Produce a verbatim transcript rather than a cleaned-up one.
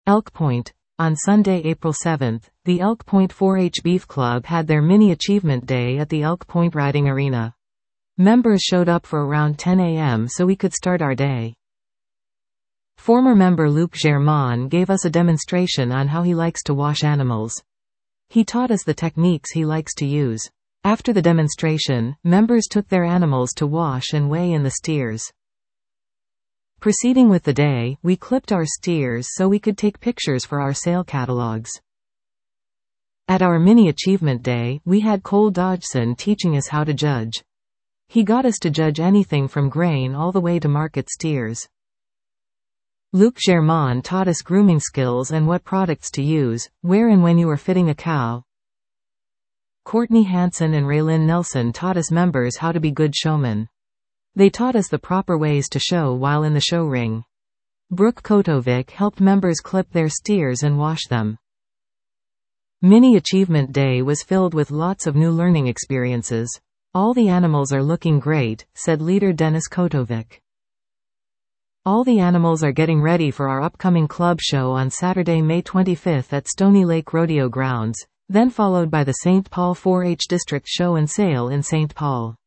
Elk Point. On Sunday, April seventh, the Elk Point four H Beef Club had their mini achievement day at the Elk Point Riding Arena. Members showed up for around ten A M so we could start our day. Former member Luc Germain gave us a demonstration on how he likes to wash animals. He taught us the techniques he likes to use. After the demonstration, members took their animals to wash and weigh in the steers. Proceeding with the day, we clipped our steers so we could take pictures for our sale catalogs. At our mini achievement day, we had Cole Dodgson teaching us how to judge. He got us to judge anything from grain all the way to market steers. Luc Germain taught us grooming skills and what products to use, where and when you are fitting a cow. Courtney Hansen and Raylyn Nelson taught us members how to be good showmen. They taught us the proper ways to show while in the show ring. Brooke Kotovic helped members clip their steers and wash them. Mini Achievement Day was filled with lots of new learning experiences. All the animals are looking great, said leader Dennis Kotovic. All the animals are getting ready for our upcoming club show on Saturday, May twenty-fifth at Stony Lake Rodeo Grounds, then followed by the Saint Paul four H District Show and Sale in Saint Paul.